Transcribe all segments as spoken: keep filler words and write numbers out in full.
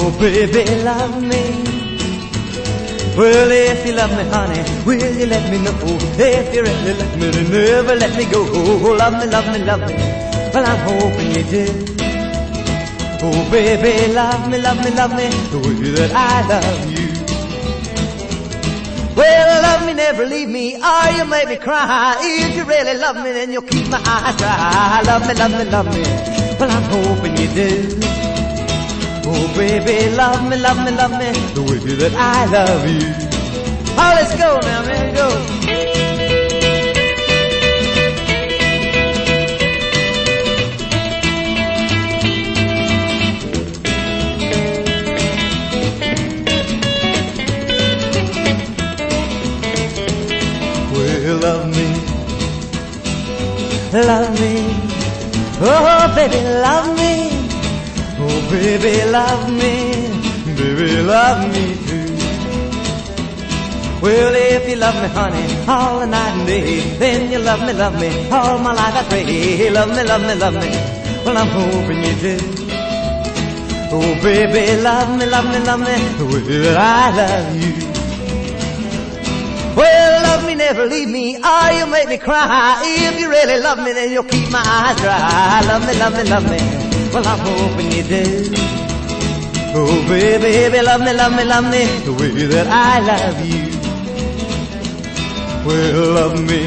Oh, baby, love me. Well, if you love me, honey, will you let me know? If you really love me, then never let me go. Oh, love me, love me, love me. Well, I'm hoping you do. Oh, baby, love me, love me, love me the way that I love you. Well, love me, never leave me, or you make me cry. If you really love me, then you'll keep my eyes dry. Love me, love me, love me. Well, I'm hoping you do. Oh, baby, love me, love me, love me the way that I love you. Oh, let's go now, man, go. Well, love me, love me. Oh, baby, love me. Oh, baby, love me, baby, love me too. Well, if you love me, honey, all the night and day, then you love me, love me, all my life I pray. Love me, love me, love me, well, I'm hoping you do. Oh, baby, love me, love me, love me, the way that I love you. Well, love me, never leave me, or you make me cry. If you really love me, then you'll keep my eyes dry. Love me, love me, love me, well, I'm hoping you do. Oh, baby, baby, love me, love me, love me the way that I love you. Well, love me,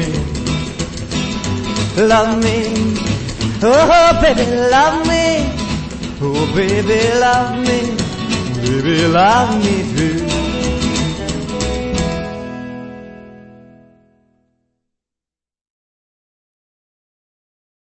love me. Oh, baby, love me. Oh, baby, love me. Baby, love me too.